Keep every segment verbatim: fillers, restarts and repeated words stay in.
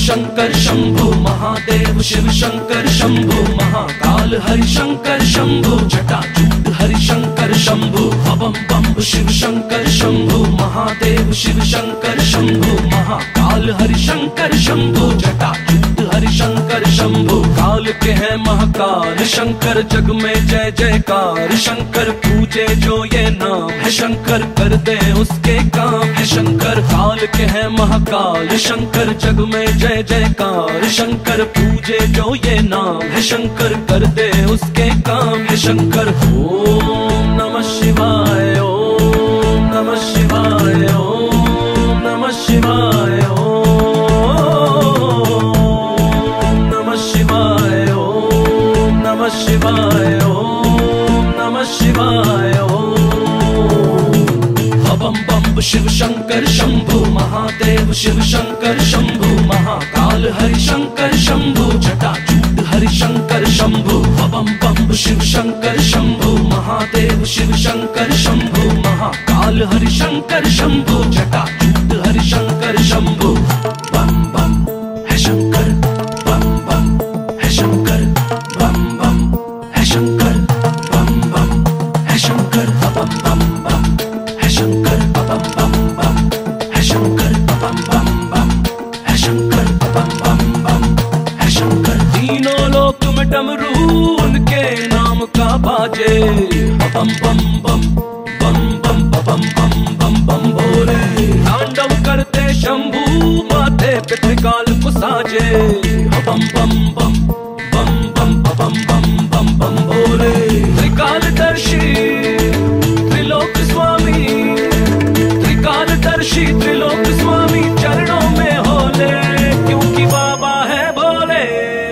शंकर शंभु महादेव शिव शंकर शंभु महाकाल हरि शंकर शंभु जटाजूट हरि शंकर शंभु बम बम शिव शंकर शंभु महादेव शिव शंकर शंभु महाकाल हरि शंकर शंभु जटाजूट हरि शंकर शंभु काल के हैं महाकाल शंकर जग में जय जयकार शंकर पूजे जो ये नाम है शंकर कर दे उसके काम है शंकर काल के हैं महाकाल शंकर जग में जय जयकार शंकर पूजे जो ये नाम है शंकर कर दे उसके काम है शंकर। ओम नमः शिवाय ओम नमः शिवाय ओम नमः शिवाय ओम नमः शिवाय ओम नमः शिवाय ओम नमः शिवाय बम बम शिव शंकर शंभु महादेव शिव शंकर शंभु महाकाल हरि शंकर शंभु जटाजूट हरि शंकर शंभु बम बम शिव शंकर शंभु महादेव शिव शंकर शंभु महाकाल हरि शंकर शंभु जटाजूट हरि शंकर शंभु बम बम है शंकर बम बम है शंकर बम बम है शंकर बम बम है शंकर बम बम बम शंकर बम बम बम है शंकर बम बम बम है शंकर बम बम बम है शंकर तीनों लोक में डमरू उनके नाम का बाजे बम बम बम बम बम बम बम बम बम बोले तांडव करते शंभू माथे पे त्रिकाल को साजे बम बम बम बम बम बम बम बम बम बोले त्रिकाल दर्शी त्रिलोक स्वामी त्रिकालदर्शी त्रिलोक स्वामी चरणों में होले क्योंकि बाबा है भोले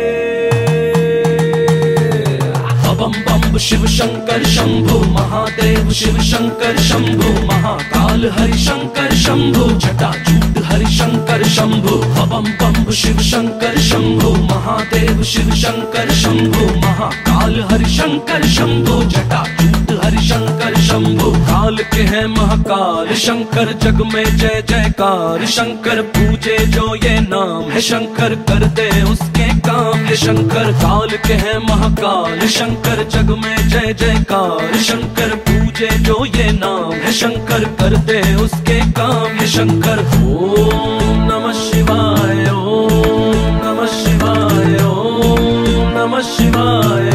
बम बम शिव शंकर शंभु महादेव शिव शंकर शंभु महाकाल हरि शंकर शंभु जटाजूट हरि शंकर शंभु बम बम शिव शंकर शंभु महादेव शिव शंकर शंभु महाकाल हरि शंकर शंभु जटाजूट हरि शंकर शंभु काल के हैं महाकाल शंकर जग में जय जयकार शंकर पूजे जो ये नाम है शंकर कर दे उसके काम है शंकर काल के हैं महाकाल शंकर जग में जय जयकार शंकर पूजे जो ये नाम है शंकर कर दे उसके काम है शंकर। ओम नमः शिवाय ओम नमः शिवाय ओम नमः शिवाय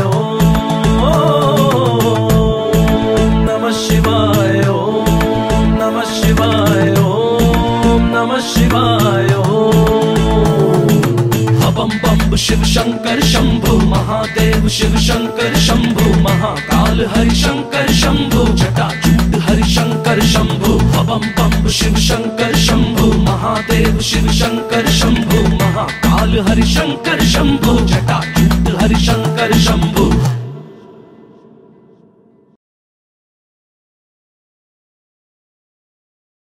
शिवाय ओम नमः शिवाय ओम नमः शिवाय बम बम शिव शंकर शंभु महादेव शिव शंकर शंभु महाकाल हरि शंकर शंभु जटाजूट हरि शंकर शंभु बम बम शिव शंकर शंभु महादेव शिव शंकर शंभु महाकाल हरि शंकर शंभु जटाजूट हरि शंकर शंभु।